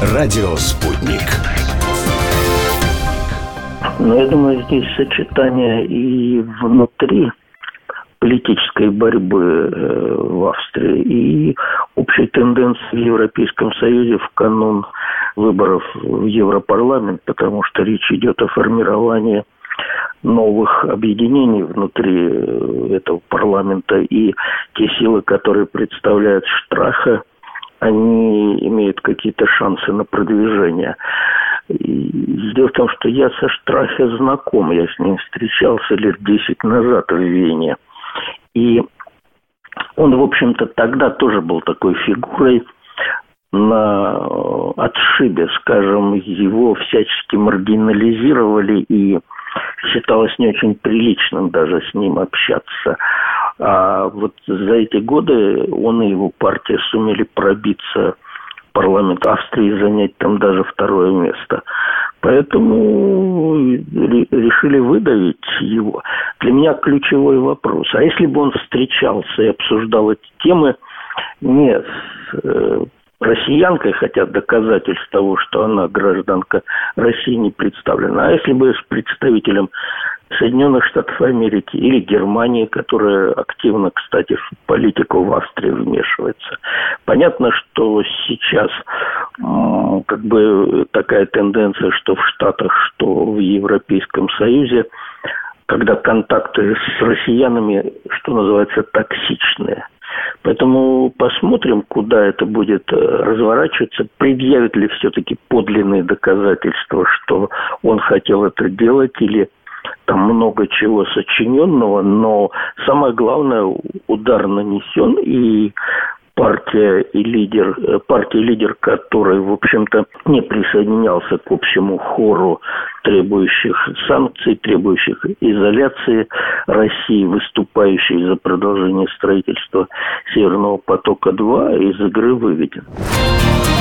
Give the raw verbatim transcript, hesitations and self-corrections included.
Радио «Спутник». Но я думаю, здесь сочетание и внутри политической борьбы в Австрии и общей тенденции в Европейском Союзе в канун выборов в Европарламент, потому что речь идет о формировании новых объединений внутри этого парламента, и те силы, которые представляют Штраха, они имеют какие-то шансы на продвижение. И дело в том, что я со Штрахе знаком, я с ним встречался лет десять назад в Вене. И он, в общем-то, тогда тоже был такой фигурой на отшибе, скажем, его всячески маргинализировали, и считалось не очень приличным даже с ним общаться. А вот за эти годы он и его партия сумели пробиться в парламент Австрии и занять там даже второе место. Поэтому решили выдавить его. Для меня ключевой вопрос. А если бы он встречался и обсуждал эти темы не с э, россиянкой, хотя доказательств того, что она гражданка России, не представлена, а если бы с представителем Соединенных Штатов Америки или Германии, которая активно, кстати, в политику в Австрии вмешивается. Понятно, что сейчас м, как бы такая тенденция, что в Штатах, что в Европейском Союзе, когда контакты с россиянами, что называется, токсичные. Поэтому посмотрим, куда это будет разворачиваться, предъявит ли все-таки подлинные доказательства, что он хотел это делать, или там много чего сочиненного, но самое главное, удар нанесен, и партия и лидер, партия и лидер, который, в общем-то, не присоединялся к общему хору требующих санкций, требующих изоляции России, выступающей за продолжение строительства Северного потока-два, из игры выведен.